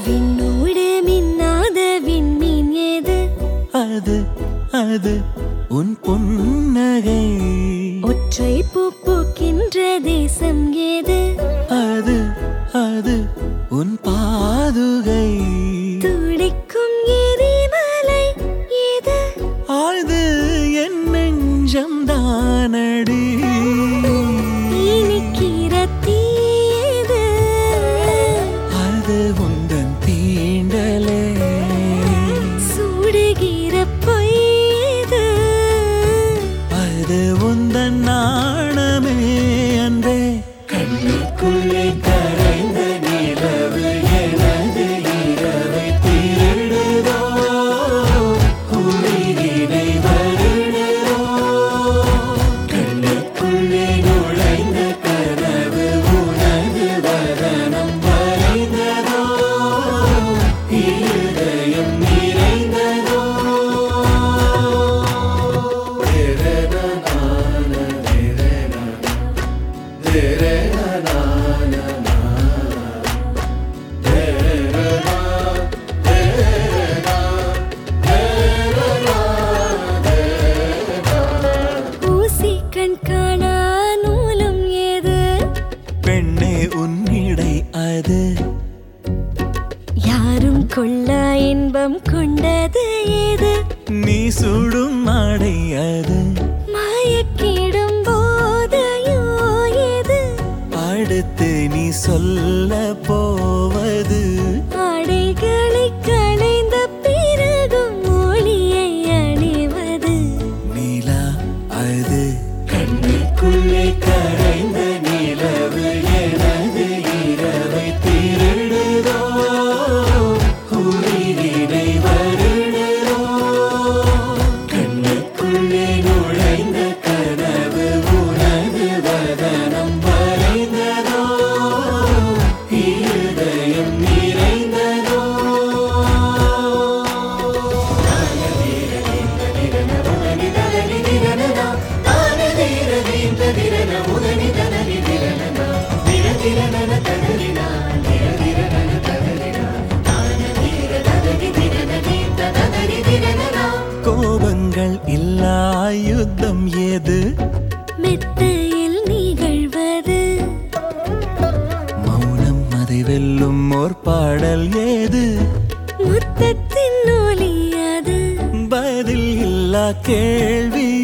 விண்ணோடு மின்னாத விண்மீன் ஏது? அது உன் புன்னகை. ஒற்றை பூ பூக்கின்ற தேசம் ஏது? அது உன் பாதுகை. துடிக்கும் எரிமலை ஏது? அது என் நெஞ்சம் தானடி. இனிக்கிற தீ ஏது? அது உந்தன் தீண்டலே. சுடுகிற பொய் ஏது? அது உந்தன் நாணமே அன்பே. கண்ணுக்குள்ளே கரைந்த நிலவு எனது இரவை திருடுதோ, உயிரினை வருடுதோ. கண்ணுக்குள்ளே நுழைந்த கனவு உனது வதனம் வரைந்ததோ, இருதயம் நிறைந்ததோ. ஊசி கண் காணா நூலும் ஏது? பெண்ணே உன்னிடை அது. யாரும் கொள்ளா இன்பம் கொண்டது ஏது? நீ சுடும் ஆடை அது. மயக்கிடும் போதையோ ஏது? அடுத்து நீ சொல்ல போவது. ஆடைகளை களைந்த பிறகும் ஒளியை அணிவது. நிலா அது. கண்ணுக்குள்ளே கரைந்த நிலவு எனது இரவை திருடுதோ, உயிரினை வருடுதோ. கண்ணுக்குள்ளே நுழைந்த கனவு உனது வதனம் வரைந்ததோ, இருதயம் நிறைந்ததோ. கோபங்கள் இல்லா யுத்தம் ஏது? மெத்தையில் நிகழ்வது. மௌனம் அதை வெல்லும் ஓர் பாடல் ஏது? முத்தத்தின் ஒலி அது. பதில் இல்லா கேள்வி